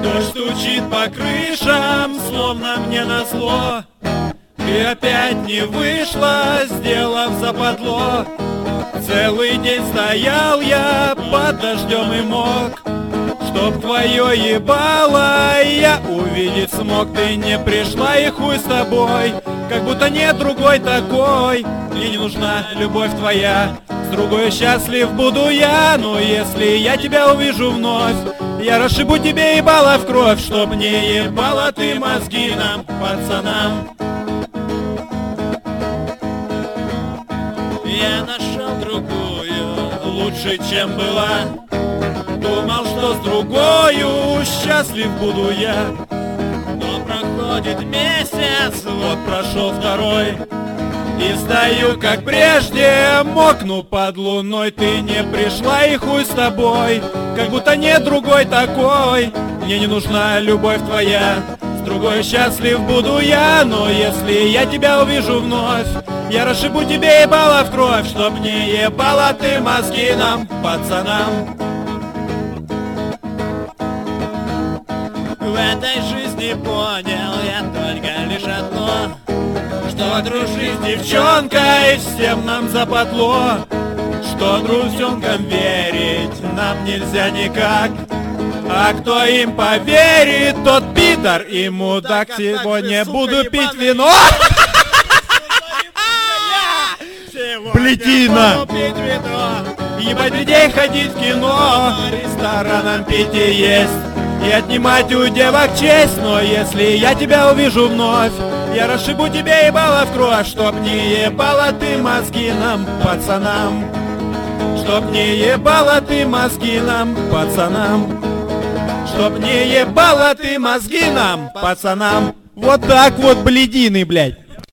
Дождь стучит по крышам, словно мне назло. Ты опять не вышла, сделав западло. Целый день стоял я под дождем и мог. Чтоб твое ебало я увидеть смог. Ты не пришла и хуй с тобой, как будто нет другой такой. Мне не нужна любовь твоя, с другой счастлив буду я. Но если я тебя увижу вновь, я расшибу тебе ебало в кровь. Чтоб не ебала ты мозги нам, пацанам. Я нашел другую, лучше, чем была. Думал, что с другою счастлив буду я. Но проходит месяц, вот прошел второй, и стою, как прежде, мокну под луной. Ты не пришла и хуй с тобой, как будто нет другой такой. Мне не нужна любовь твоя, с другой счастлив буду я. Но если я тебя увижу вновь, я расшибу тебе ебало в кровь. Чтоб не ебала ты мозги нам, пацанам. В этой жизни понял я только лишь одно, что дружить с девчонкой всем нам западло. Что друзьонкам верить нам нельзя никак, а кто им поверит, тот пидор и мудак. Сегодня буду пить вино. Блядина! Ебать людей, ходить в кино, ресторанам пить и есть, и отнимать у девок честь. Но если я тебя увижу вновь, я расшибу тебе ебало в кровь. Чтоб не ебала ты мозги нам, пацанам. Чтоб не ебала ты мозги нам, пацанам. Чтоб не ебала ты мозги нам, пацанам. Вот так вот, блядины, блядь.